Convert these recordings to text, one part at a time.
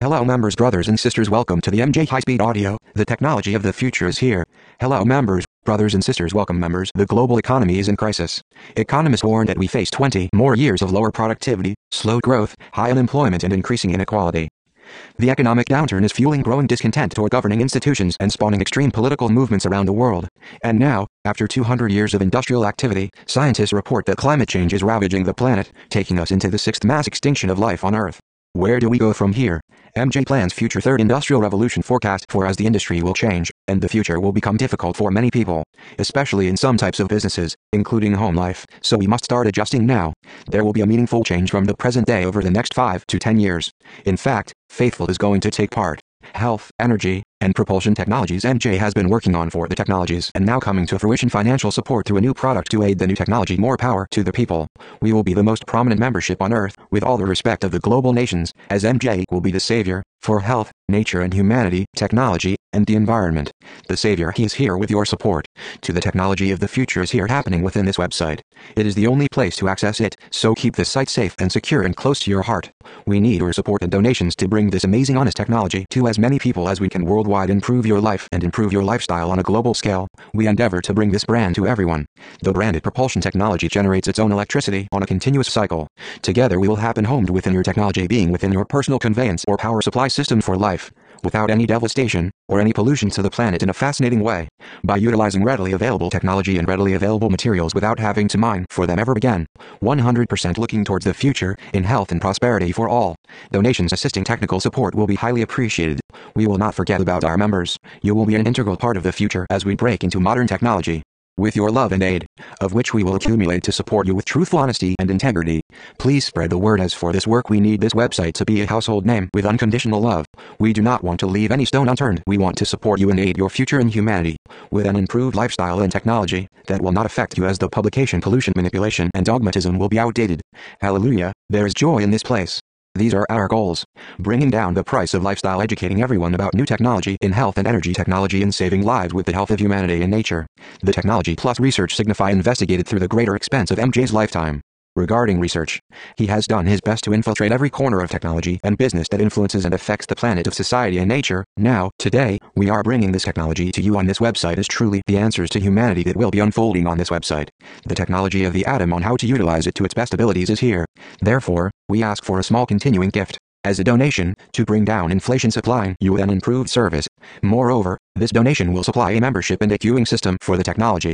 Hello members, brothers and sisters, welcome to the MJ High Speed Audio. The technology of the future is here. Hello members, brothers and sisters, welcome members. The global economy is in crisis. Economists warn that we face 20 more years of lower productivity, slow growth, high unemployment and increasing inequality. The economic downturn is fueling growing discontent toward governing institutions and spawning extreme political movements around the world. And now, after 200 years of industrial activity, scientists report that climate change is ravaging the planet, taking us into the sixth mass extinction of life on Earth. Where do we go from here? MJ plans future third industrial revolution forecast for as the industry will change, and the future will become difficult for many people, especially in some types of businesses, including home life, so we must start adjusting now. There will be a meaningful change from the present day over the next 5 to 10 years. In fact, Faithful is going to take part. Health, energy, and propulsion technologies. MJ has been working on for the technologies and now coming to fruition financial support through a new product to aid the new technology. More power to the people. We will be the most prominent membership on Earth, with all the respect of the global nations, as MJ will be the savior for health, nature and humanity, technology, and the environment. The savior, he is here with your support. To the technology of the future is here happening within this website. It is the only place to access it, so keep this site safe and secure and close to your heart. We need your support and donations to bring this amazing honest technology to as many people as we can worldwide. Improve your life and improve your lifestyle on a global scale. We endeavor to bring this brand to everyone. The branded propulsion technology generates its own electricity on a continuous cycle. Together we will happen homed within your technology, being within your personal conveyance or power supply system for life, without any devastation or any pollution to the planet in a fascinating way, by utilizing readily available technology and readily available materials without having to mine for them ever again. 100% looking towards the future in health and prosperity for all. Donations assisting technical support will be highly appreciated. We will not forget about our members. You will be an integral part of the future as we break into modern technology. With your love and aid, of which we will accumulate to support you with truthful honesty and integrity. Please spread the word. As for this work, we need this website to be a household name with unconditional love. We do not want to leave any stone unturned. We want to support you and aid your future in humanity, with an improved lifestyle and technology that will not affect you, as the publication, pollution, manipulation and dogmatism will be outdated. Hallelujah, there is joy in this place. These are our goals. Bringing down the price of lifestyle, educating everyone about new technology in health and energy technology, and saving lives with the health of humanity and nature. The technology plus research signify investigated through the greater expense of MJ's lifetime. Regarding research, he has done his best to infiltrate every corner of technology and business that influences and affects the planet of society and nature. Now, today, we are bringing this technology to you on this website as truly the answers to humanity that will be unfolding on this website. The technology of the atom on how to utilize it to its best abilities is here. Therefore, we ask for a small continuing gift, as a donation, to bring down inflation, supplying you an improved service. Moreover, this donation will supply a membership and a queuing system for the technology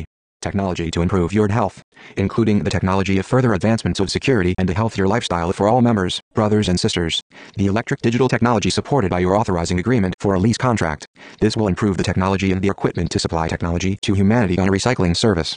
to improve your health, including the technology of further advancements of security and a healthier lifestyle for all members, brothers and sisters. The electric digital technology supported by your authorizing agreement for a lease contract. This will improve the technology and the equipment to supply technology to humanity on a recycling service.